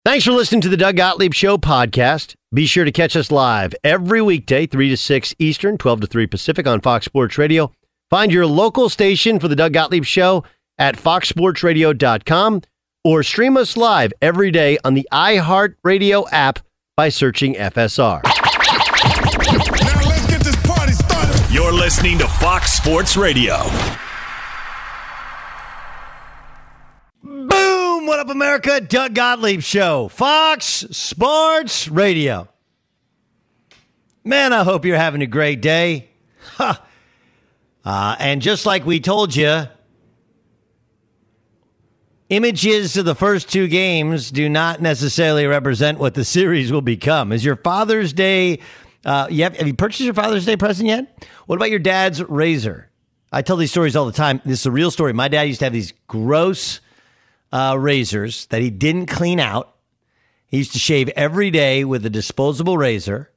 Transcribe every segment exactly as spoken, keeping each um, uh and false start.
Thanks for listening to the Doug Gottlieb Show podcast. Be sure to catch us live every weekday, three to six Eastern, twelve to three Pacific on Fox Sports Radio. Find your local station for the Doug Gottlieb Show at fox sports radio dot com or stream us live every day on the iHeartRadio app by searching F S R. Now let's get this party started. You're listening to Fox Sports Radio. Boom! What up, America? Doug Gottlieb Show, Fox Sports Radio. Man, I hope you're having a great day. Huh. Uh, and just like we told you, images of the first two games do not necessarily represent what the series will become. Is your Father's Day, uh, you have, have you purchased your Father's Day present yet? What about your dad's razor? I tell these stories all the time. This is a real story. My dad used to have these gross uh, razors that he didn't clean out. He used to shave every day with a disposable razor,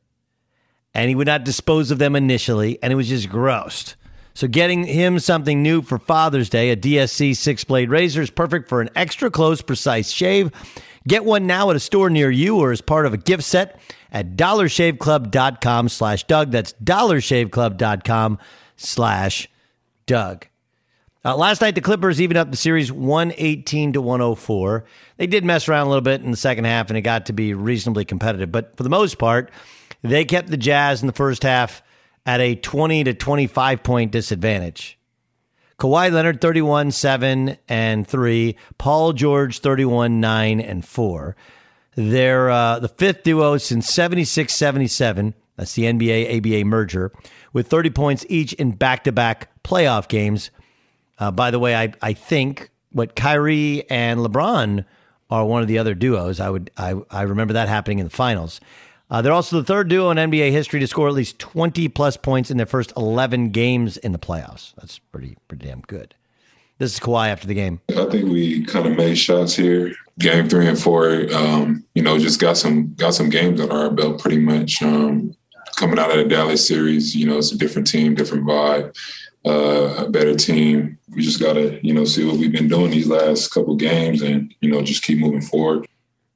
and he would not dispose of them initially, and it was just gross. So getting him something new for Father's Day, a D S C six-blade razor, is perfect for an extra close, precise shave. Get one now at a store near you or as part of a gift set at dollar shave club dot com slash Doug. That's dollar shave club dot com slash Doug. Uh, last night, the Clippers evened up the series one eighteen to one oh four. They did mess around a little bit in the second half, and it got to be reasonably competitive. But for the most part, they kept the Jazz in the first half at a twenty to twenty-five point disadvantage. Kawhi Leonard, thirty-one, seven, and three. Paul George, thirty-one, nine, and four. They're uh, the fifth duo since seventy-six seventy-seven. That's the N B A A B A merger, with thirty points each in back-to-back playoff games. Uh, by the way, I, I think what Kyrie and LeBron are one of the other duos. I would I, I remember that happening in the finals. Uh, they're also the third duo in N B A history to score at least twenty-plus points in their first eleven games in the playoffs. That's pretty pretty damn good. This is Kawhi after the game. I think we kind of made shots here. Game three and four, um, you know, just got some got some games under our belt pretty much. Um, coming out of the Dallas series, you know, it's a different team, different vibe, uh, a better team. We just got to, you know, see what we've been doing these last couple games and, you know, just keep moving forward.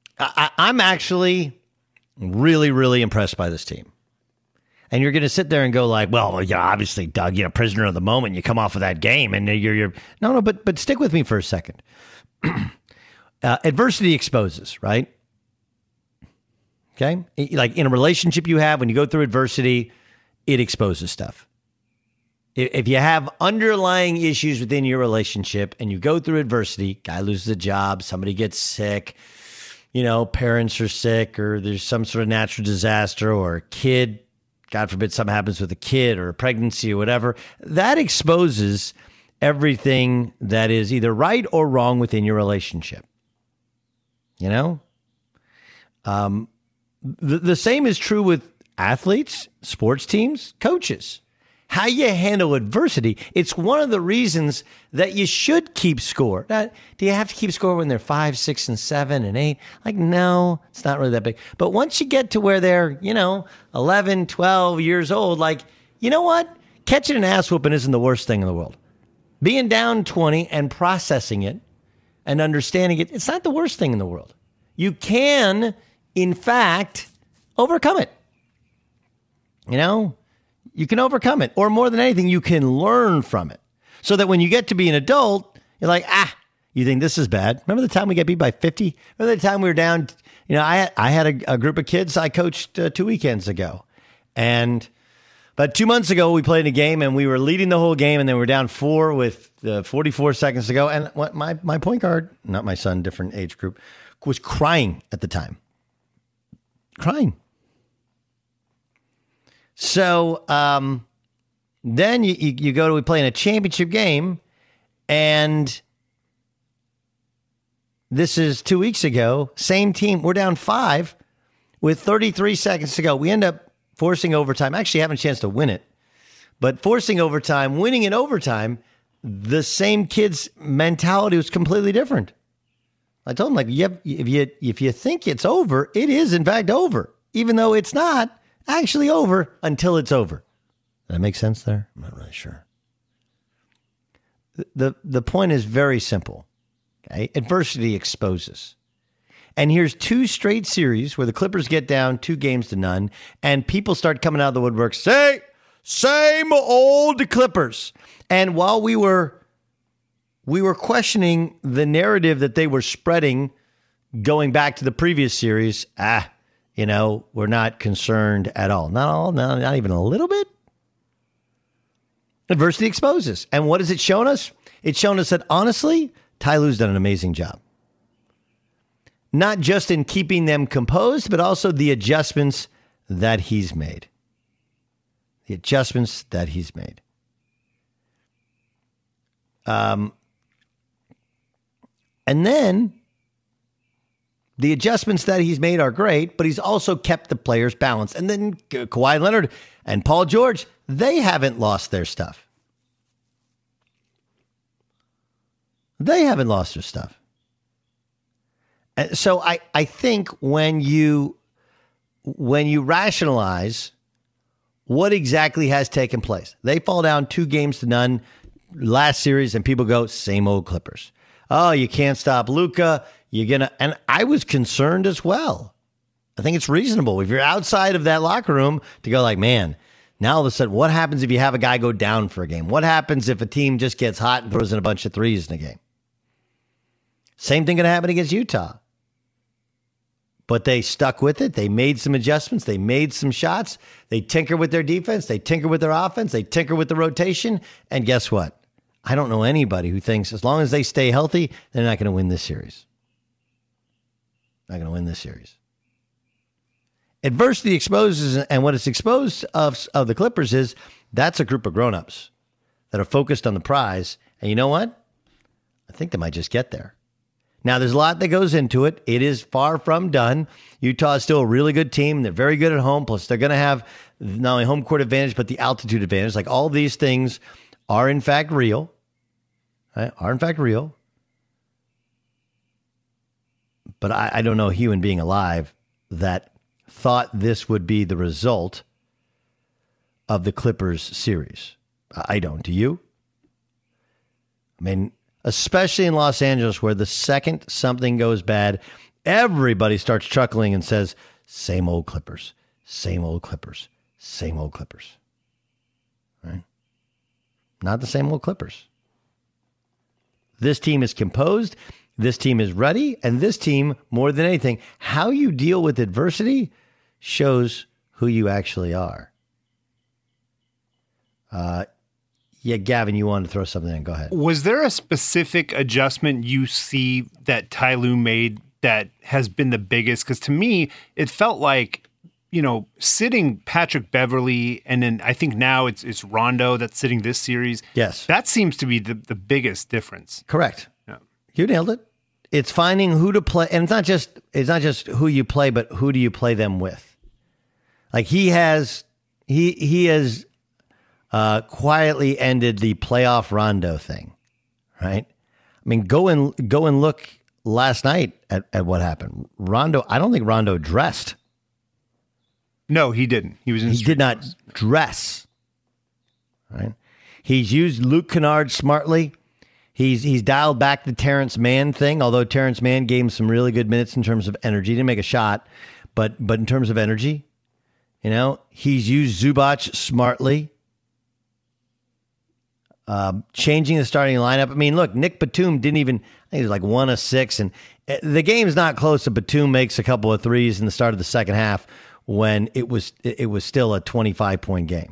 I, I'm actually really, really impressed by this team. And you're going to sit there and go like, well, yeah, obviously, Doug, you know, prisoner of the moment. You come off of that game and you're, you're no, no, but, but stick with me for a second. uh, adversity exposes, right? Okay. Like in a relationship you have, when you go through adversity, it exposes stuff. If you have underlying issues within your relationship and you go through adversity, guy loses a job, somebody gets sick, you know, parents are sick, or there's some sort of natural disaster, or a kid, God forbid something happens with a kid or a pregnancy or whatever, that exposes everything that is either right or wrong within your relationship. You know? Um, the, the same is true with athletes, sports teams, coaches. How you handle adversity, it's one of the reasons that you should keep score. Now, do you have to keep score when they're five, six, and seven, and eight? Like, no, it's not really that big. But once you get to where they're, you know, eleven, twelve years old, like, you know what? Catching an ass whooping isn't the worst thing in the world. Being down twenty and processing it and understanding it, it's not the worst thing in the world. You can, in fact, overcome it. You know? You can overcome it, or more than anything, you can learn from it, so that when you get to be an adult, you're like, ah, you think this is bad. Remember the time we got beat by fifty? Remember the time we were down? You know, I I had a, a group of kids I coached uh, two weekends ago, and but two months ago we played a game and we were leading the whole game, and then we were down four with uh, forty-four seconds to go, and what my my point guard, not my son, different age group, was crying at the time, crying. So um, then you, you, you go to we play in a championship game, and this is two weeks ago. Same team. We're down five with thirty-three seconds to go. We end up forcing overtime. Actually, having a chance to win it, but forcing overtime, winning in overtime. The same kid's mentality was completely different. I told him, like, yep, if you if you think it's over, it is in fact over, even though it's not actually over until it's over. That makes sense there? I'm not really sure. The, the, the point is very simple. Okay? Adversity exposes. And here's two straight series where the Clippers get down two games to none, and people start coming out of the woodwork, say, same old Clippers. And while we were we were questioning the narrative that they were spreading going back to the previous series, ah, you know, we're not concerned at all. Not all, no, not even a little bit. Adversity exposes. And what has it shown us? It's shown us that, honestly, Ty Lue's done an amazing job. Not just in keeping them composed, but also the adjustments that he's made. The adjustments that he's made. Um, and then the adjustments that he's made are great, but he's also kept the players balanced. And then Ka- Kawhi Leonard and Paul George, they haven't lost their stuff. They haven't lost their stuff. And so I, I think when you when you rationalize what exactly has taken place, they fall down two games to none last series, and people go, same old Clippers. Oh, you can't stop Luka. You're gonna, and I was concerned as well. I think it's reasonable if you're outside of that locker room to go like, man, now all of a sudden, what happens if you have a guy go down for a game? What happens if a team just gets hot and throws in a bunch of threes in a game? Same thing going to happen against Utah. But they stuck with it. They made some adjustments. They made some shots. They tinker with their defense. They tinker with their offense. They tinker with the rotation. And guess what? I don't know anybody who thinks as long as they stay healthy, they're not going to win this series. Not going to win this series. Adversity exposes, and what it's exposed of, of the Clippers is that's a group of grown-ups that are focused on the prize. And you know what? I think they might just get there. Now, there's a lot that goes into it. It is far from done. Utah is still a really good team. They're very good at home. Plus, they're going to have not only home court advantage, but the altitude advantage. Like, all these things are, in fact, real. Right? Are, in fact, real. But I, I don't know a human being alive that thought this would be the result of the Clippers series. I don't. Do you? I mean, especially in Los Angeles, where the second something goes bad, everybody starts chuckling and says, same old Clippers, same old Clippers, same old Clippers. Right? Not the same old Clippers. This team is composed, this team is ready, and this team, more than anything, how you deal with adversity shows who you actually are. Uh, Yeah, Gavin, you wanted to throw something in. Go ahead. Was there a specific adjustment you see that Ty Lue made that has been the biggest? Because to me, it felt like, you know, sitting Patrick Beverley, and then I think now it's it's Rondo that's sitting this series. Yes. That seems to be the, the biggest difference. Correct. Yeah. You nailed it. It's finding who to play. And it's not just it's not just who you play, but who do you play them with? Like he has, he he has... Uh, quietly ended the playoff Rondo thing, right? I mean, go and go and look last night at, at what happened. Rondo, I don't think Rondo dressed. No, he didn't. He was in. He did not dress. Right? He's used Luke Kennard smartly. He's he's dialed back the Terrence Mann thing. Although Terrence Mann gave him some really good minutes in terms of energy. He didn't make a shot, but but in terms of energy, you know, he's used Zubac smartly. Uh, changing the starting lineup. I mean, look, Nick Batum didn't even, I think he was like one of six. And the game's not close. So Batum makes a couple of threes in the start of the second half when it was it was still a twenty-five point game.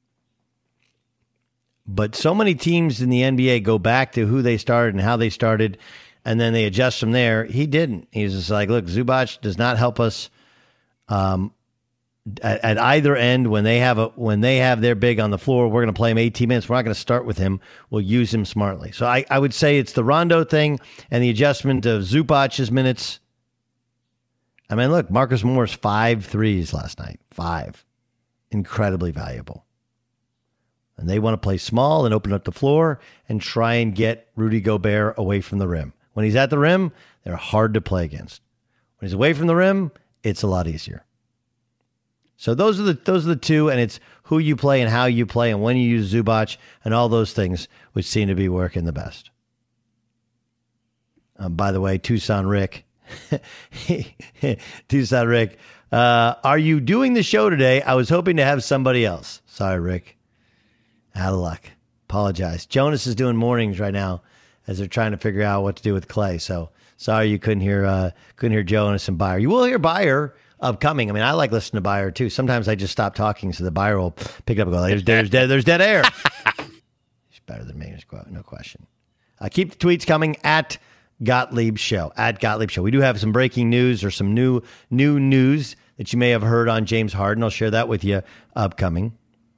But so many teams in the N B A go back to who they started and how they started, and then they adjust from there. He didn't. He's just like, look, Zubac does not help us um, At, at either end, when they have a when they have their big on the floor, we're going to play him eighteen minutes. We're not going to start with him. We'll use him smartly. So I, I would say it's the Rondo thing and the adjustment of Zubac's minutes. I mean, look, Marcus Morris, five threes last night. Five. Incredibly valuable. And they want to play small and open up the floor and try and get Rudy Gobert away from the rim. When he's at the rim, they're hard to play against. When he's away from the rim, it's a lot easier. So those are the those are the two, and it's who you play and how you play and when you use Zubac and all those things, which seem to be working the best. Um, by the way, Tucson Rick Tucson Rick, uh, are you doing the show today? I was hoping to have somebody else. Sorry, Rick. Out of luck. Apologize. Jonas is doing mornings right now as they're trying to figure out what to do with Clay. So sorry you couldn't hear uh, couldn't hear Jonas and Byer. You will hear Byer upcoming. I mean, I like listening to Byer too. Sometimes I just stop talking so the Byer will pick it up and go, there's, there's, dead, there's dead air. He's better than me, no question. Uh, keep the tweets coming at Gottlieb Show, at Gottlieb Show. We do have some breaking news or some new new news that you may have heard on James Harden. I'll share that with you upcoming.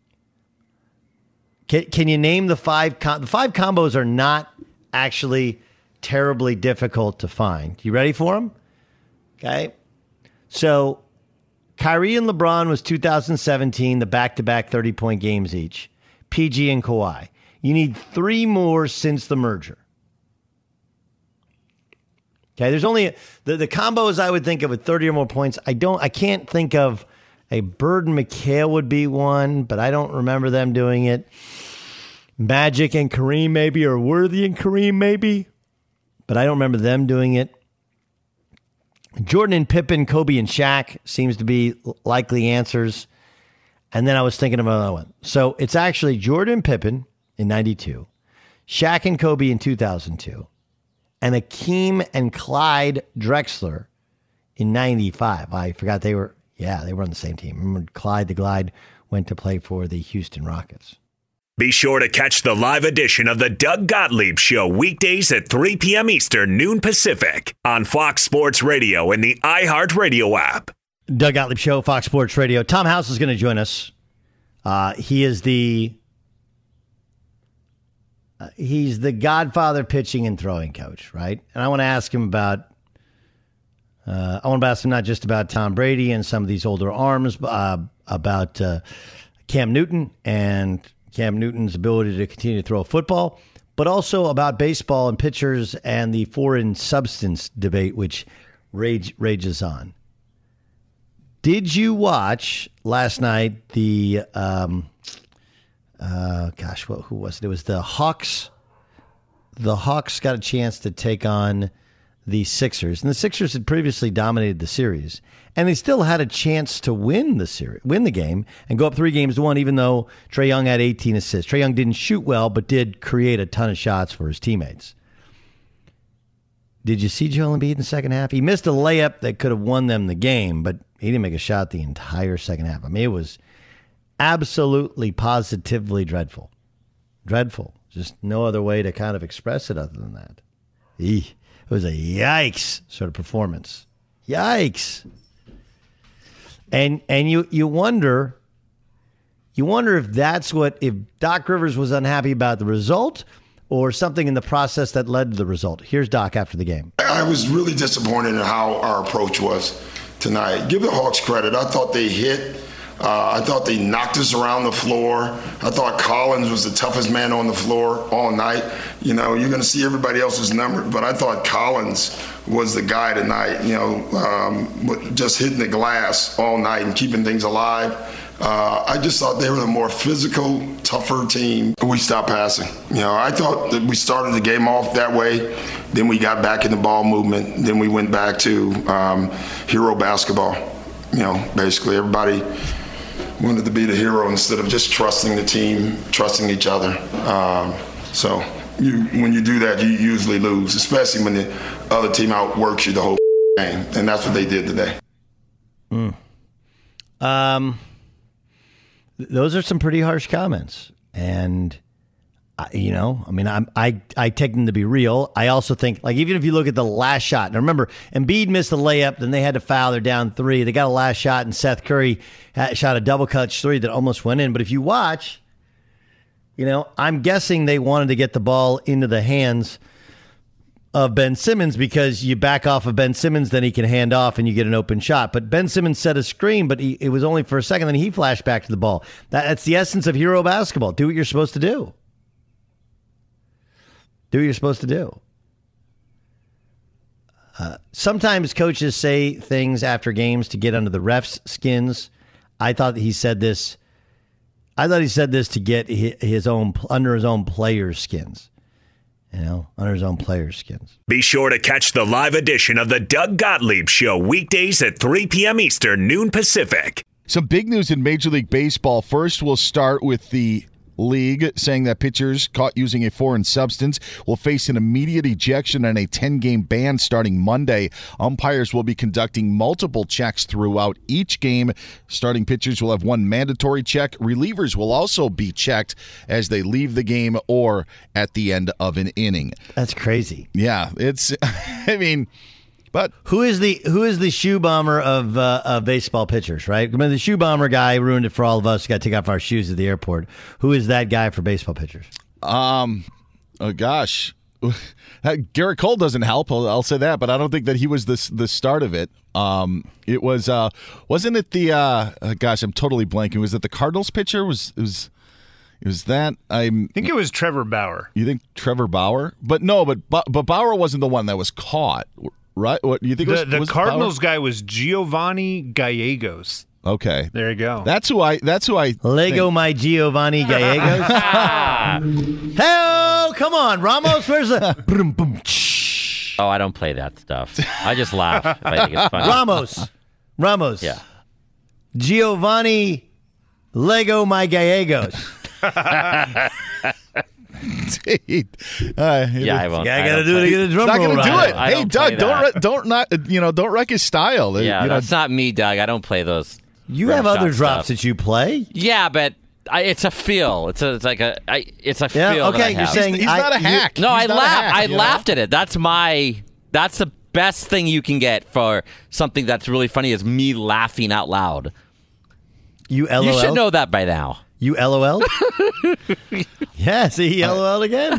Can, can you name the five? Com- the five combos are not actually terribly difficult to find. You ready for them? Okay. So Kyrie and LeBron was two thousand seventeen, the back-to-back thirty-point games each. P G and Kawhi. You need three more since the merger. Okay, there's only the, the combos I would think of with thirty or more points. I don't, I can't think of a Bird and McHale would be one, but I don't remember them doing it. Magic and Kareem maybe, or Worthy and Kareem maybe, but I don't remember them doing it. Jordan and Pippen, Kobe and Shaq seems to be likely answers. And then I was thinking of another one. So it's actually Jordan and Pippen in ninety-two, Shaq and Kobe in two thousand two, and Akeem and Clyde Drexler in ninety-five. I forgot they were, yeah, they were on the same team. Remember Clyde the Glide went to play for the Houston Rockets. Be sure to catch the live edition of the Doug Gottlieb Show weekdays at three p.m. Eastern, noon Pacific on Fox Sports Radio and the iHeartRadio app. Doug Gottlieb Show, Fox Sports Radio. Tom House is going to join us. Uh, he is the uh, he's the Godfather pitching and throwing coach, right? And I want to ask him about uh, I want to ask him not just about Tom Brady and some of these older arms, but uh, about uh, Cam Newton and Cam Newton's ability to continue to throw a football, but also about baseball and pitchers and the foreign substance debate, which rage, rages on. Did you watch last night the, um, uh, gosh, what, who was it? It was the Hawks. The Hawks got a chance to take on the Sixers, and the Sixers had previously dominated the series, and they still had a chance to win the series, win the game, and go up three games to one, even though Trae Young had eighteen assists. Trae Young didn't shoot well, but did create a ton of shots for his teammates. Did you see Joel Embiid in the second half? He missed a layup that could have won them the game, but he didn't make a shot the entire second half. I mean, it was absolutely, positively dreadful. Dreadful. Just no other way to kind of express it other than that. Eek. It was a yikes sort of performance. Yikes. And and you you wonder, you wonder if that's what, if Doc Rivers was unhappy about the result or something in the process that led to the result. Here's Doc after the game. I was really disappointed in how our approach was tonight. Give the Hawks credit. I thought they hit. Uh, I thought they knocked us around the floor. I thought Collins was the toughest man on the floor all night. You know, you're going to see everybody else's number, but I thought Collins was the guy tonight, you know, um, just hitting the glass all night and keeping things alive. Uh, I just thought they were the more physical, tougher team. We stopped passing. You know, I thought that we started the game off that way. Then we got back in the ball movement. Then we went back to um, hero basketball. You know, basically everybody wanted to be the hero instead of just trusting the team, trusting each other. Um, so you, when you do that, you usually lose, especially when the other team outworks you the whole game. And that's what they did today. Mm. Um, th- those are some pretty harsh comments. And, I, you know, I mean, I'm, I I take them to be real. I also think, like, even if you look at the last shot, now remember, Embiid missed the layup, then they had to foul, they're down three. They got a last shot, and Seth Curry had, shot a double clutch three that almost went in. But if you watch, you know, I'm guessing they wanted to get the ball into the hands of Ben Simmons because you back off of Ben Simmons, then he can hand off and you get an open shot. But Ben Simmons set a screen, but he, it was only for a second, then he flashed back to the ball. That, that's the essence of hero basketball. Do what you're supposed to do. Do what you're supposed to do. Uh, sometimes coaches say things after games to get under the refs' skins. I thought he said this. I thought he said this to get his own under his own players' skins. you know, under his own players' skins. Be sure to catch the live edition of the Doug Gottlieb Show weekdays at three p.m. Eastern, noon Pacific. Some big news in Major League Baseball. First, we'll start with the league saying that pitchers caught using a foreign substance will face an immediate ejection and a ten-game ban starting Monday. Umpires will be conducting multiple checks throughout each game. Starting pitchers will have one mandatory check. Relievers will also be checked as they leave the game or at the end of an inning. That's crazy. Yeah, it's, I mean... But who is the who is the shoe bomber of uh, of baseball pitchers, right? I mean, the shoe bomber guy ruined it for all of us. Got to take off our shoes at the airport. Who is that guy for baseball pitchers? Um, oh gosh, Garrett Cole doesn't help. I'll, I'll say that, but I don't think that he was the the start of it. Um, it was uh, wasn't it the uh, uh, gosh, I'm totally blanking. Was it the Cardinals pitcher? Was it was it was that I'm, I think it was Trevor Bauer. You think Trevor Bauer? But no, but but Bauer wasn't the one that was caught. Right? What you think? The, it was, the was Cardinals Bauer? Giovanni was Giovanni Gallegos. Okay, there you go. That's who I. That's who I. Lego think. my Giovanni Gallegos. Hell, come on, Ramos. Where's the? Boom, boom, oh, I don't play that stuff. I just laugh. If I think it's funny. Ramos, Ramos. Yeah. Giovanni Lego my Gallegos. Dude, uh, yeah, I won't. Yeah, I got to do it to get a drum Not roll going to do right. it. I Hey, don't Doug, play don't that. re- don't not you know don't wreck his style. Yeah, you know, that's not me, Doug. I don't play those. You rim have shot other drops stuff. that you play. Yeah, but I, it's a feel. It's a. It's like a. I, it's a Yeah, feel. okay, that I you're have. saying- he's, he's I- not a you- hack. No, He's I not a laughed. hack, I you know? laughed at it. That's my. That's the best thing you can get for something that's really funny is me laughing out loud. You LOL. You should know that by now. You LOL. Yeah, see, he LOL again.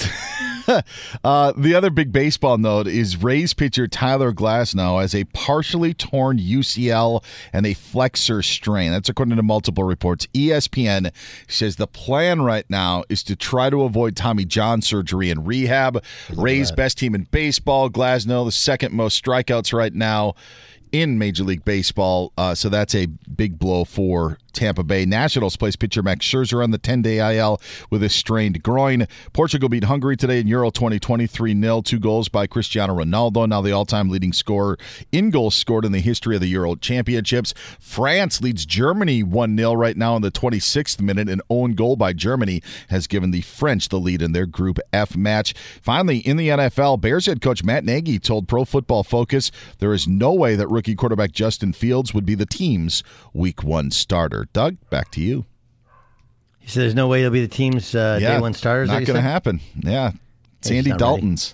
Uh, the other big baseball note is Rays pitcher Tyler Glasnow has a partially torn U C L and a flexor strain. That's according to multiple reports. E S P N says the plan right now is to try to avoid Tommy John surgery and rehab. Rays best team in baseball. Glasnow, the second most strikeouts right now in Major League Baseball. Uh, so that's a big blow for Tampa Bay. Nationals plays pitcher Max Scherzer on the ten-day I L with a strained groin. Portugal beat Hungary today in Euro twenty twenty three nil. Two goals by Cristiano Ronaldo, now the all-time leading scorer in goals scored in the history of the Euro Championships. France leads Germany one nil right now in the twenty-sixth minute. An own goal by Germany has given the French the lead in their Group F match. Finally, in the N F L, Bears head coach Matt Nagy told Pro Football Focus there is no way that rookie quarterback Justin Fields would be the team's week one starter. Doug, back to you. He said there's no way he'll be the team's uh, Yeah, day one starters. Not going to happen. Yeah. It's He's Andy not Dalton's.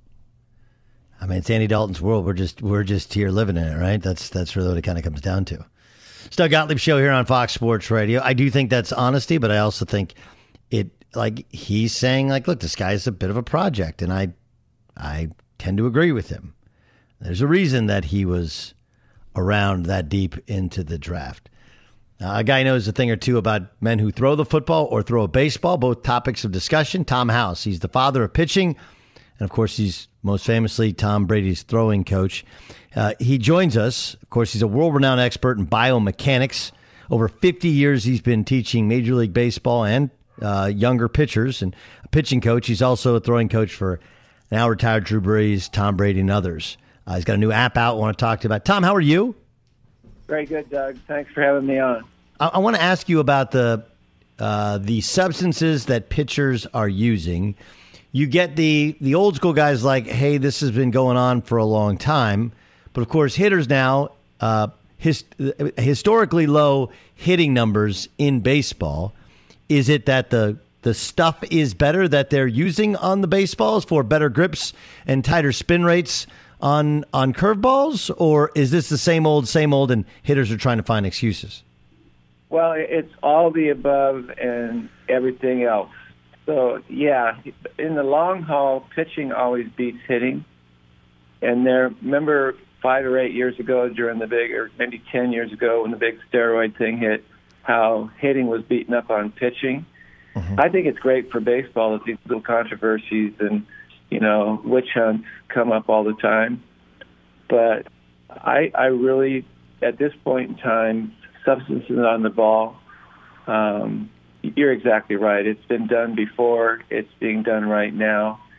I mean, it's Andy Dalton's world. We're just we're just here living in it, right? That's that's really what it kind of comes down to. It's Doug Gottlieb Show here on Fox Sports Radio. I do think that's honesty, but I also think it like he's saying like, look, this guy's a bit of a project, and I I tend to agree with him. There's a reason that he was around that deep into the draft. Uh, a guy knows a thing or two about men who throw the football or throw a baseball, both topics of discussion. Tom House, he's the father of pitching. And, of course, he's most famously Tom Brady's throwing coach. Uh, he joins us. Of course, he's a world-renowned expert in biomechanics. Over fifty years, he's been teaching Major League Baseball and uh, younger pitchers. And a pitching coach, he's also a throwing coach for now retired Drew Brees, Tom Brady, and others. Uh, he's got a new app out I want to talk to you about. Tom, how are you? Very good, Doug. Thanks for having me on. I, I want to ask you about the uh, the substances that pitchers are using. You get the the old school guys like, hey, this has been going on for a long time. But, of course, hitters now, uh, his, historically low hitting numbers in baseball. Is it that the the stuff is better that they're using on the baseballs for better grips and tighter spin rates on on curveballs, or is this the same old, same old, and hitters are trying to find excuses? Well, it's all the above and everything else. So, yeah, in the long haul, pitching always beats hitting. And there, remember five or eight years ago during the big, or maybe ten years ago when the big steroid thing hit, how hitting was beaten up on pitching? Mm-hmm. I think it's great for baseball that these little controversies and, you know, witch hunts come up all the time. But I, I really, at this point in time, substances on the ball, um, you're exactly right. It's been done before. It's being done right now.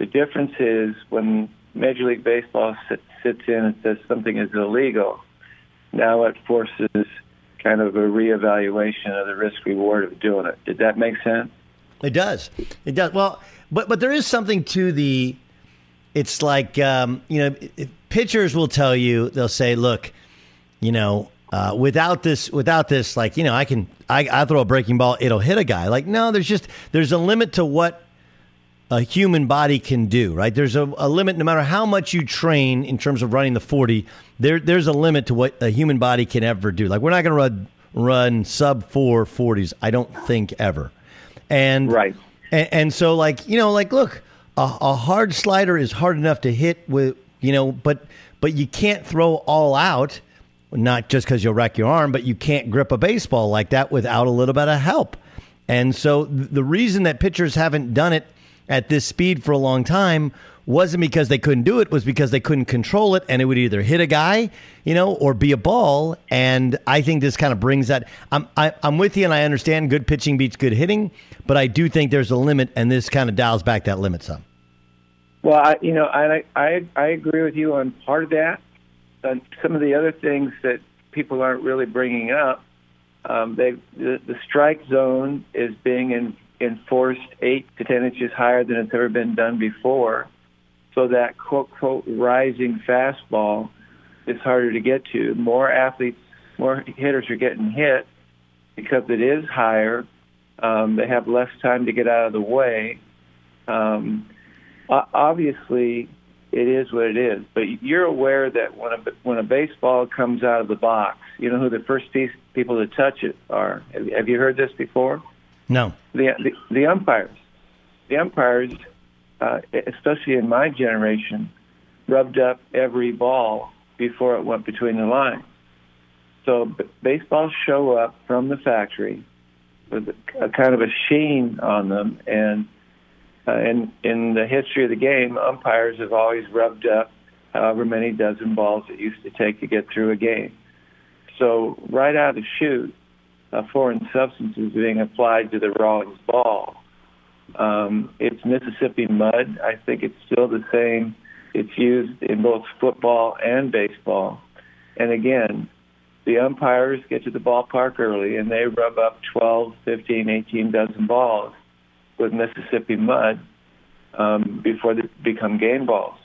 The difference is when Major League Baseball sit, sits in and says something is illegal, now it forces kind of a reevaluation of the risk-reward of doing it. Did that make sense? It does. It does. Well, but but there is something to the. It's like um, you know, pitchers will tell you, they'll say, look, you know, uh, without this, without this, like you know, I can I, I throw a breaking ball, it'll hit a guy. Like no, there's just there's a limit to what a human body can do. Right? There's a, a limit. No matter how much you train in terms of running the forty, there there's a limit to what a human body can ever do. Like we're not going to run run sub four forties. I don't think ever. And right, and, and so like you know, like look, a, a hard slider is hard enough to hit with you know, but but you can't throw all out, not just because you'll wreck your arm, but you can't grip a baseball like that without a little bit of help. And so the reason that pitchers haven't done it at this speed for a long time wasn't because they couldn't do it, was because they couldn't control it, and it would either hit a guy, you know, or be a ball. And I think this kind of brings that. I'm I, I'm with you, and I understand good pitching beats good hitting, but I do think there's a limit, and this kind of dials back that limit some. Well, I, you know, I, I I agree with you on part of that. And some of the other things that people aren't really bringing up, um, they the, the strike zone is being in, enforced eight to ten inches higher than it's ever been done before. So that quote, quote, rising fastball is harder to get to. More athletes, more hitters are getting hit because it is higher. Um, they have less time to get out of the way. Um, obviously, it is what it is. But you're aware that when a, when a baseball comes out of the box, you know who the first piece, people to touch it are. Have, have you heard this before? No. The, the, the umpires. The umpires... Uh, especially in my generation, rubbed up every ball before it went between the lines. So b- baseballs show up from the factory with a, a kind of a sheen on them, and uh, in, in the history of the game, umpires have always rubbed up however many dozen balls it used to take to get through a game. So right out of the chute, uh, foreign substances being applied to the Rawlings ball. Um, it's Mississippi mud. I think it's still the same. It's used in both football and baseball. And again, the umpires get to the ballpark early and they rub up twelve, fifteen, eighteen dozen balls with Mississippi mud um, before they become game balls.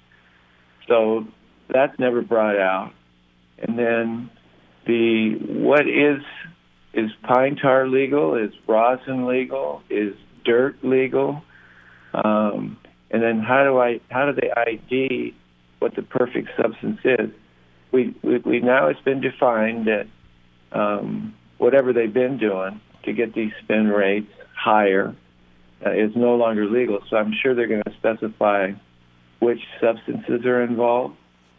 So that's never brought out. And then the what is is pine tar legal? Is rosin legal? Is dirt legal? Um, and then how do I how do they I D what the perfect substance is? We we, we now it's been defined that um, whatever they've been doing to get these spin rates higher uh, is no longer legal. So I'm sure they're going to specify which substances are involved.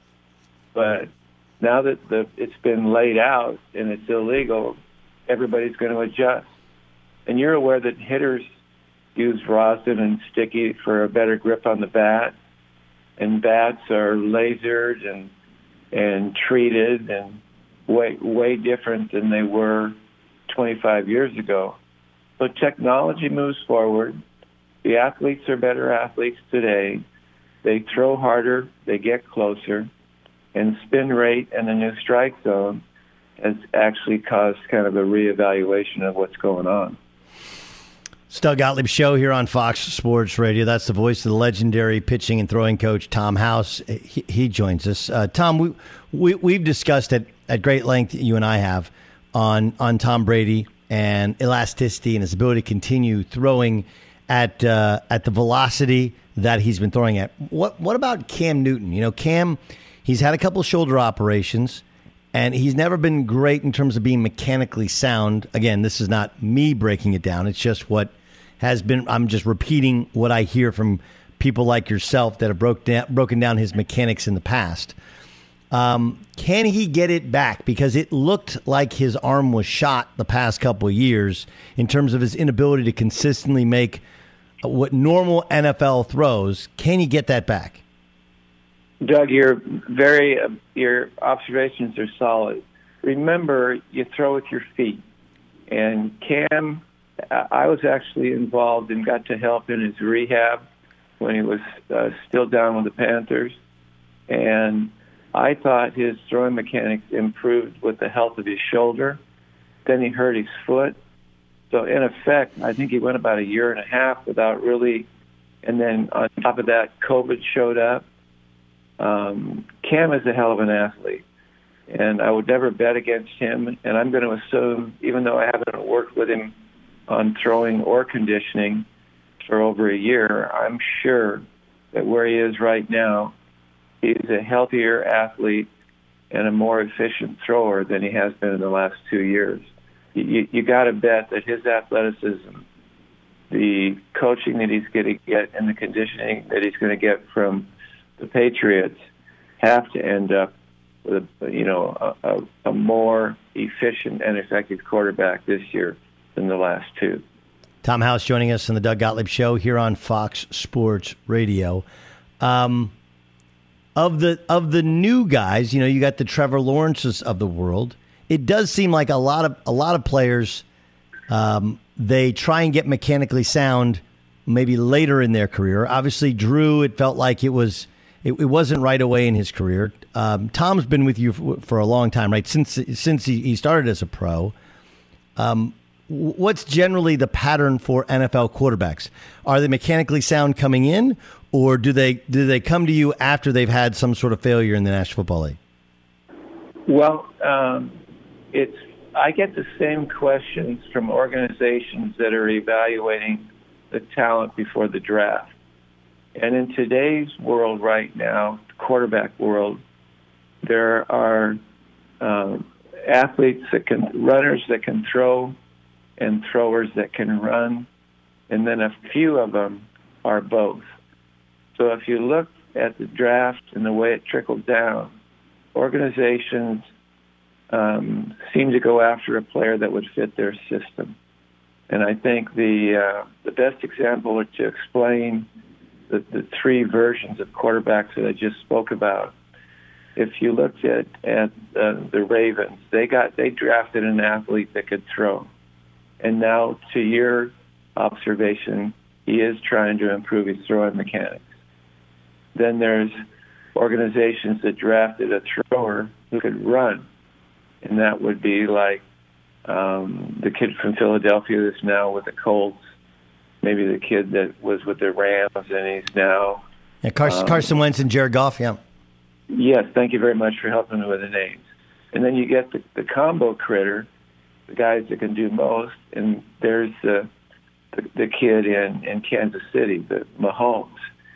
But now that the it's been laid out and it's illegal, everybody's going to adjust. And you're aware that hitters use rosin and sticky for a better grip on the bat, and bats are lasered and and treated and way way different than they were twenty-five years ago. So technology moves forward. The athletes are better athletes today. They throw harder. They get closer. And spin rate and the new strike zone has actually caused kind of a reevaluation of what's going on. It's Doug Gottlieb Show here on Fox Sports Radio. That's the voice of the legendary pitching and throwing coach, Tom House. He, he joins us. Uh, Tom, we, we, we've discussed it at great length, you and I have, on, on Tom Brady and elasticity and his ability to continue throwing at uh, at the velocity that he's been throwing at. What What about Cam Newton? You know, Cam, he's had a couple shoulder operations, and he's never been great in terms of being mechanically sound. Again, this is not me breaking it down. It's just what has been, I'm just repeating what I hear from people like yourself that have broke down, broken down his mechanics in the past. Um, can he get it back? Because it looked like his arm was shot the past couple of years in terms of his inability to consistently make what normal N F L throws. Can he get that back? Doug, your very uh, your observations are solid. Remember, you throw with your feet. And Cam, I was actually involved and got to help in his rehab when he was uh, still down with the Panthers. And I thought his throwing mechanics improved with the health of his shoulder. Then he hurt his foot. So, in effect, I think he went about a year and a half without really, and then on top of that, COVID showed up. Um, Cam is a hell of an athlete, and I would never bet against him. And I'm going to assume, even though I haven't worked with him on throwing or conditioning for over a year, I'm sure that where he is right now, he's a healthier athlete and a more efficient thrower than he has been in the last two years. You, you got to bet that his athleticism, the coaching that he's going to get, and the conditioning that he's going to get from the Patriots have to end up with a, you know, a, a, a more efficient and effective quarterback this year than the last two. Tom House joining us on the Doug Gottlieb Show here on Fox Sports Radio. Um, of the of the new guys, you know, you got the Trevor Lawrences of the world. It does seem like a lot of a lot of players, um, they try and get mechanically sound maybe later in their career. Obviously, Drew, it felt like it was it, it wasn't right away in his career. Um, Tom's been with you for, for a long time, right? Since since he, he started as a pro. Um, what's generally the pattern for N F L quarterbacks? Are they mechanically sound coming in, or do they do they come to you after they've had some sort of failure in the National Football League? Well, um, it's I get the same questions from organizations that are evaluating the talent before the draft. And in today's world right now, the quarterback world, there are um, athletes that can, runners that can throw, and throwers that can run, and then a few of them are both. So if you look at the draft and the way it trickled down, organizations um, seem to go after a player that would fit their system. And I think the uh, the best example to explain the, the three versions of quarterbacks that I just spoke about, if you looked at, at uh, the Ravens, they got they drafted an athlete that could throw. And now, to your observation, he is trying to improve his throwing mechanics. Then there's organizations that drafted a thrower who could run, and that would be like um, the kid from Philadelphia that's now with the Colts, maybe the kid that was with the Rams and he's now... Yeah, Carson, um, Carson Wentz and Jared Goff, yeah. Yes, thank you very much for helping me with the names. And then you get the, the combo critter, the guys that can do most, and there's the the, the kid in, in Kansas City, the Mahomes.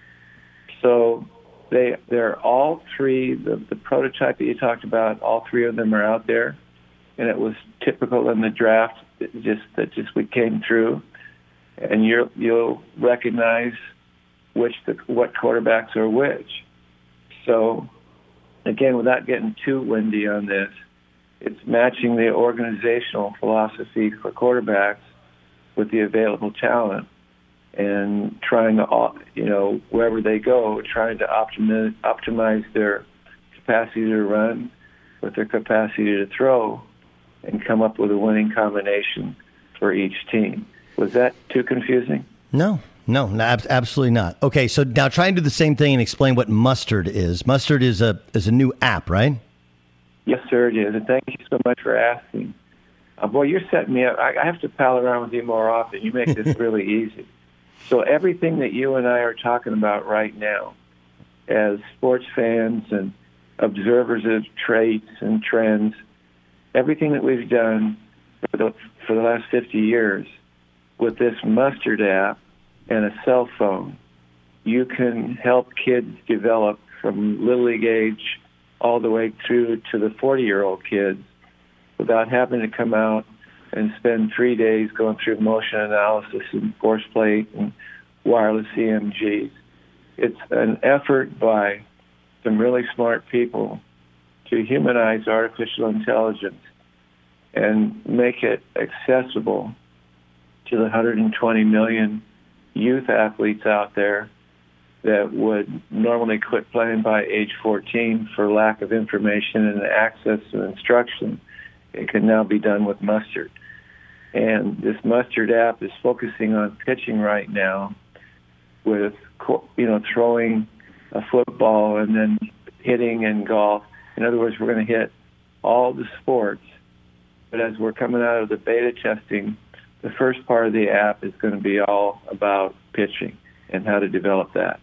So they they're all three, the, the prototype that you talked about, all three of them are out there, and it was typical in the draft that just that just we came through, and you'll you'll recognize which the what quarterbacks are which. So again, without getting too windy on this, it's matching the organizational philosophy for quarterbacks with the available talent and trying to, you know, wherever they go, trying to optimize, optimize their capacity to run with their capacity to throw and come up with a winning combination for each team. Was that too confusing? No. No, ab- absolutely not. Okay, so now try and do the same thing and explain what Mustard is. Mustard is a is a new app, right? Yes, sir, it is. And thank you so much for asking. Uh, boy, you're setting me up. I, I have to pal around with you more often. You make this really easy. So everything that you and I are talking about right now, as sports fans and observers of traits and trends, everything that we've done for the, for the last fifty years with this Mustard app and a cell phone, you can help kids develop from little league age all the way through to the forty-year-old kids without having to come out and spend three days going through motion analysis and force plate and wireless E M Gs. It's an effort by some really smart people to humanize artificial intelligence and make it accessible to the one hundred twenty million youth athletes out there that would normally quit playing by age fourteen for lack of information and access to instruction. It can now be done with Mustard. And this Mustard app is focusing on pitching right now. with, you know, throwing a football and then hitting and golf. In other words, we're going to hit all the sports. But as we're coming out of the beta testing, the first part of the app is going to be all about pitching and how to develop that.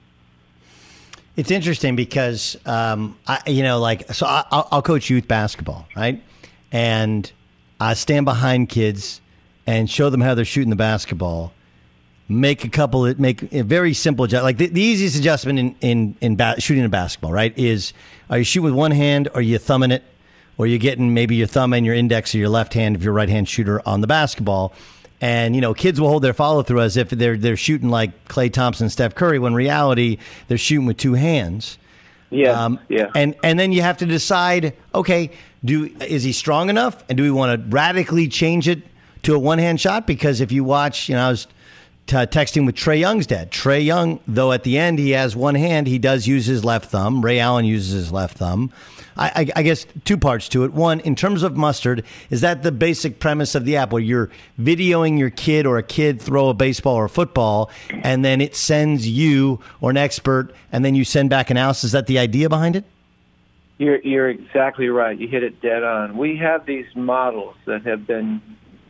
It's interesting because, um, I, you know, like, so I, I'll, I'll coach youth basketball, right? And I stand behind kids and show them how they're shooting the basketball. Make a couple of, make a very simple adjustment. Like the, the easiest adjustment in, in, in ba- shooting a basketball, right, is are you shooting with one hand or are you thumbing it? Or you're getting maybe your thumb and your index or your left hand if you're a right-hand shooter on the basketball. And, you know, kids will hold their follow-through as if they're they're shooting like Klay Thompson, Steph Curry, when in reality they're shooting with two hands. Yeah, um, yeah. And and then you have to decide, okay, do is he strong enough? And do we want to radically change it to a one-hand shot? Because if you watch, you know, I was t- texting with Trae Young's dad. Trae Young, though at the end he has one hand, he does use his left thumb. Ray Allen uses his left thumb. I, I, I guess two parts to it. One, in terms of Mustard, is that the basic premise of the app where you're videoing your kid or a kid throw a baseball or a football, and then it sends you or an expert, and then you send back an analysis? Is that the idea behind it? You're, you're exactly right. You hit it dead on. We have these models that have been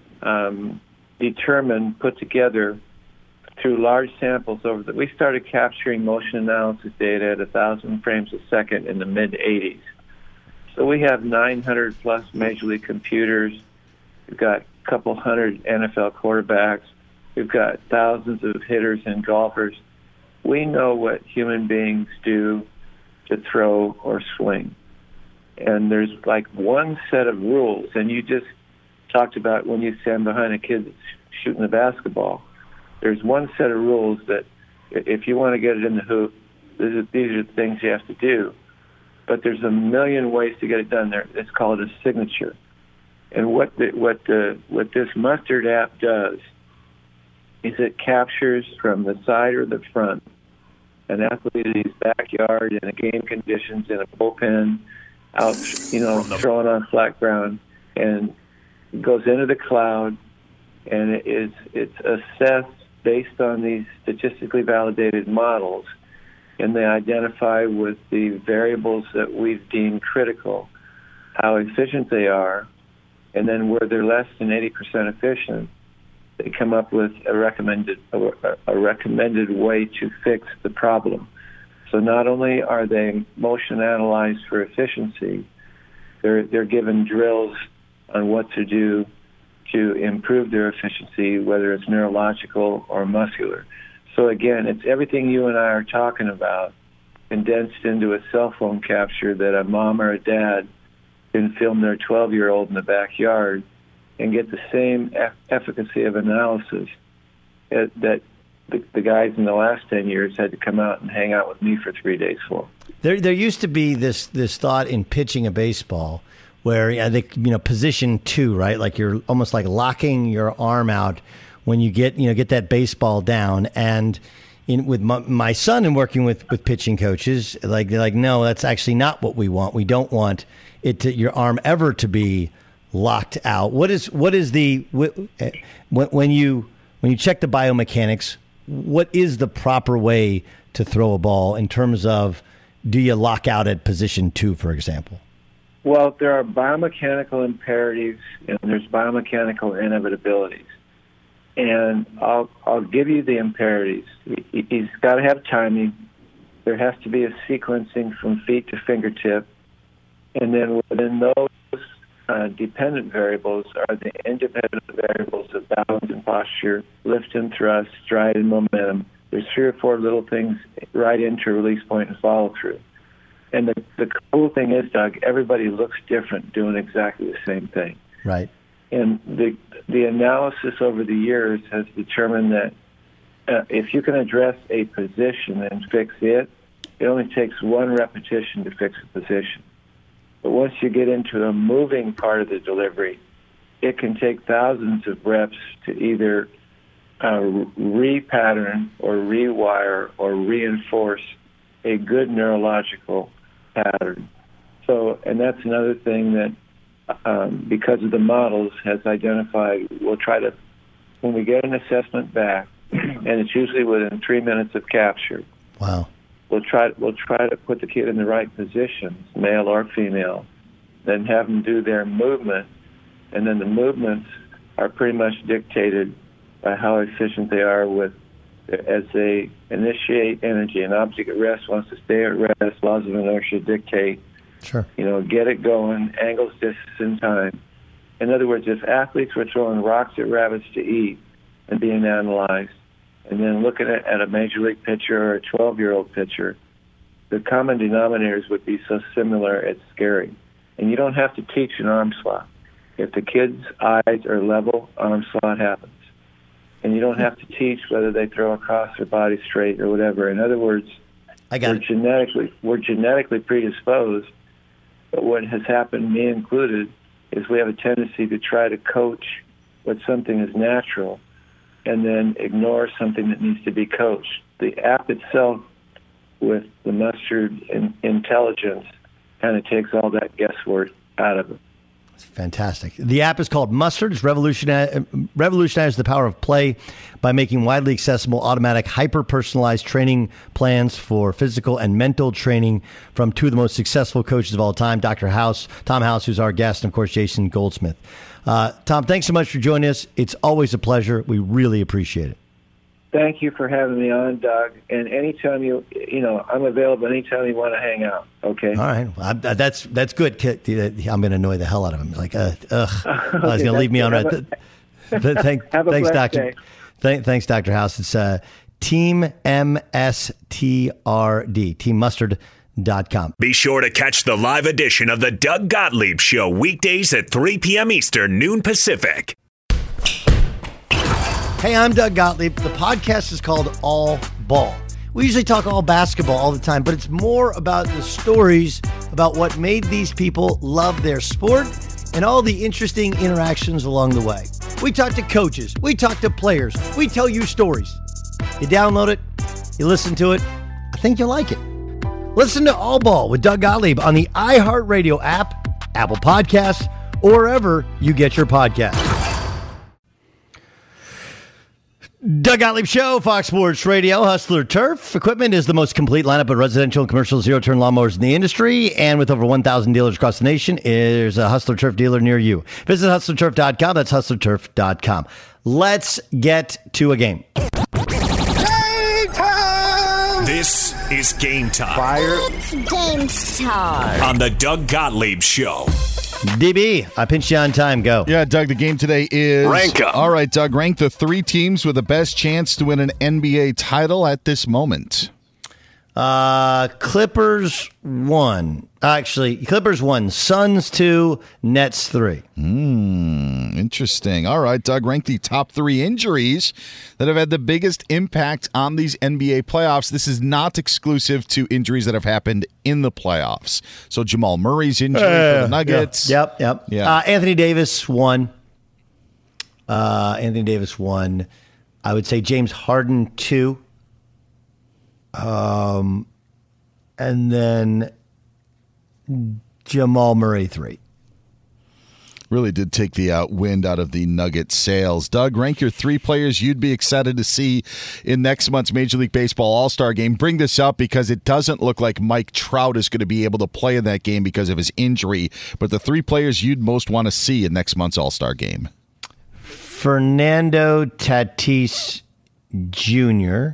um, determined, put together through large samples over the, we started capturing motion analysis data at one thousand frames a second in the mid-eighties. So we have nine hundred plus Major League computers. We've got a couple hundred N F L quarterbacks. We've got thousands of hitters and golfers. We know what human beings do to throw or swing. And there's like one set of rules. And you just talked about when you stand behind a kid that's shooting the basketball. There's one set of rules that if you want to get it in the hoop, these are, these are the things you have to do. But there's a million ways to get it done there. It's called a signature. And what the, what the, what this Mustard app does is it captures from the side or the front an athlete's backyard in a game conditions in a bullpen, out, you know, throwing on flat ground, and goes into the cloud, and it is it's assessed based on these statistically validated models. And they identify with the variables that we've deemed critical, how efficient they are, and then where they're less than eighty percent efficient, they come up with a recommended a, a recommended way to fix the problem. So not only are they motion analyzed for efficiency, they're they're given drills on what to do to improve their efficiency, whether it's neurological or muscular. So again, it's everything you and I are talking about condensed into a cell phone capture that a mom or a dad can film their twelve-year-old in the backyard and get the same eff- efficacy of analysis that, that the, the guys in the last ten years had to come out and hang out with me for three days for. There, there used to be this this thought in pitching a baseball where I think, you know, position two, right? Like you're almost like locking your arm out when you get, you know, get that baseball down. And in, with my, my son and working with, with pitching coaches, like they're like, no, that's actually not what we want. We don't want it to, your arm ever to be locked out. What is what is the when, when you when you check the biomechanics, what is the proper way to throw a ball in terms of, do you lock out at position two, for example? Well, there are biomechanical imperatives and there's biomechanical inevitabilities. And I'll I'll give you the imperatives. He, he's got to have timing. There has to be a sequencing from feet to fingertip. And then within those uh, dependent variables are the independent variables of balance and posture, lift and thrust, stride and momentum. There's three or four little things right into release point and follow through. And the, the cool thing is, Doug, everybody looks different doing exactly the same thing. Right. And the the analysis over the years has determined that uh, if you can address a position and fix it, it only takes one repetition to fix a position. But once you get into a moving part of the delivery, it can take thousands of reps to either uh, re-pattern or rewire or reinforce a good neurological pattern. So, and that's another thing that, um, because of the models, has identified. We'll try to, when we get an assessment back, and it's usually within three minutes of capture. Wow. We'll try we'll try to put the kid in the right positions, male or female, then have them do their movement, and then the movements are pretty much dictated by how efficient they are with as they initiate energy. An object at rest wants to stay at rest. Laws of inertia dictate. Sure. You know, get it going, angles, distance, and time. In other words, if athletes were throwing rocks at rabbits to eat and being analyzed, and then looking at, at a major league pitcher or a twelve-year-old pitcher, the common denominators would be so similar, it's scary. And you don't have to teach an arm slot. If the kid's eyes are level, arm slot happens. And you don't have to teach whether they throw across their body straight or whatever. In other words, I got we're it. genetically we're genetically predisposed, but what has happened, me included, is we have a tendency to try to coach what something is natural and then ignore something that needs to be coached. The app itself with the Mustard in, intelligence kind of takes all that guesswork out of it. It's fantastic. The app is called Mustard. It's revolutionize, revolutionized the power of play by making widely accessible, automatic, hyper-personalized training plans for physical and mental training from two of the most successful coaches of all time, Doctor House, Tom House, who's our guest, and, of course, Jason Goldsmith. Uh, Tom, thanks so much for joining us. It's always a pleasure. We really appreciate it. Thank you for having me on, Doug. And anytime you, you know, I'm available anytime you want to hang out. Okay. All right. Well, I, that's that's good. I'm going to annoy the hell out of him. Like, uh, ugh. Okay, oh, he's going to leave me on red. Th- th- thank, have a thanks, blessed Doctor day. Th- thanks, Doctor House. It's uh, Team M S T R D, team mustard dot com. Be sure to catch the live edition of the Doug Gottlieb Show weekdays at three p.m. Eastern, noon Pacific. Hey, I'm Doug Gottlieb. The podcast is called All Ball. We usually talk all basketball all the time, but it's more about the stories about what made these people love their sport and all the interesting interactions along the way. We talk to coaches. We talk to players. We tell you stories. You download it. You listen to it. I think you'll like it. Listen to All Ball with Doug Gottlieb on the iHeartRadio app, Apple Podcasts, or wherever you get your podcasts. Doug Gottlieb Show, Fox Sports Radio, Hustler Turf. Equipment is the most complete lineup of residential and commercial zero-turn lawnmowers in the industry. And with over one thousand dealers across the nation, there's a Hustler Turf dealer near you. Visit hustler turf dot com. That's hustler turf dot com. Let's get to a game. This is Game Time. Fire. It's game time. On the Doug Gottlieb Show. D B, I pinched you on time. Go. Yeah, Doug, the game today is... Rank 'em. All right, Doug, rank the three teams with the best chance to win an N B A title at this moment. Uh, Clippers one. Actually, Clippers one. Suns two. Nets three. Hmm, interesting. All right, Doug, rank the top three injuries that have had the biggest impact on these N B A playoffs. This is not exclusive to injuries that have happened in the playoffs. So Jamal Murray's injury Uh, for the Nuggets. Yeah. Yep, yep. Yeah. Uh, Anthony Davis one. Uh, Anthony Davis one. I would say James Harden two. Um, and then Jamal Murray three. Really did take the uh, wind out of the Nugget sails. Doug, rank your three players you'd be excited to see in next month's Major League Baseball All-Star Game. Bring this up because it doesn't look like Mike Trout is going to be able to play in that game because of his injury. But the three players you'd most want to see in next month's All-Star Game. Fernando Tatis Junior,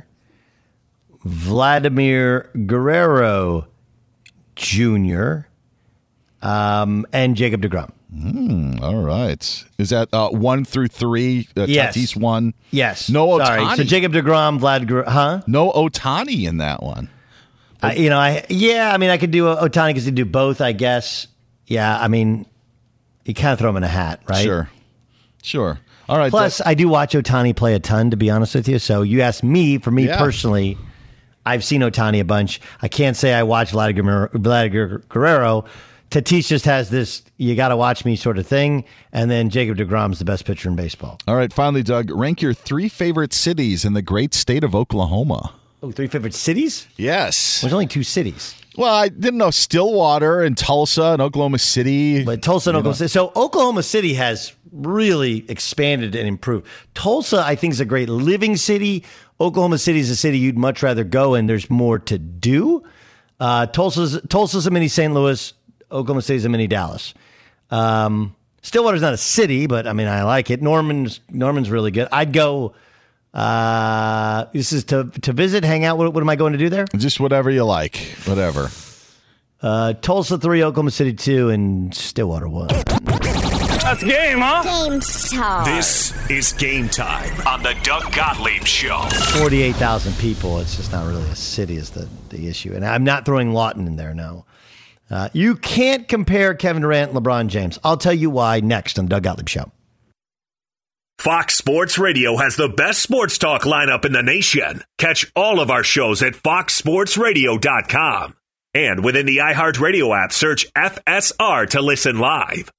Vladimir Guerrero Junior, um, and Jacob deGrom. Mm, all right. Is that uh, one through three? Uh, Yes. Tatis one? Yes. No Ohtani. Sorry. So Jacob deGrom, Vlad Guerrero, huh? No Ohtani in that one. Uh, you know, I yeah, I mean, I could do Ohtani because he do both, I guess. Yeah, I mean, you kind of throw him in a hat, right? Sure. Sure. All right. Plus, I do watch Ohtani play a ton, to be honest with you. So you ask me, for me Yeah. personally, I've seen Ohtani a bunch. I can't say I watch Vladimir, Vladimir Guerrero. Tatis just has this, you got to watch me sort of thing. And then Jacob deGrom's the best pitcher in baseball. All right. Finally, Doug, rank your three favorite cities in the great state of Oklahoma. Oh, three favorite cities? Yes. There's only two cities. Well, I didn't know Stillwater and Tulsa and Oklahoma City. But Tulsa and You Oklahoma know. City. So Oklahoma City has really expanded and improved. Tulsa, I think, is a great living city. Oklahoma City is a city you'd much rather go, and there's more to do. Uh, Tulsa's Tulsa's a mini Saint Louis. Oklahoma City's a mini Dallas. Um, Stillwater's not a city, but I mean, I like it. Norman's Norman's really good. I'd go. Uh, this is to to visit, hang out. What, what am I going to do there? Just whatever you like, whatever. Uh, Tulsa three, Oklahoma City two, and Stillwater one. That's game, huh? Game Stars. This is Game Time on the Doug Gottlieb Show. Forty-eight thousand people. It's just not really a city is the the issue, and I'm not throwing Lawton in there. No, uh, you can't compare Kevin Durant and LeBron James. I'll tell you why next on the Doug Gottlieb Show. Fox Sports Radio has the best sports talk lineup in the nation. Catch all of our shows at fox sports radio dot com. And within the iHeartRadio app, search F S R to listen live.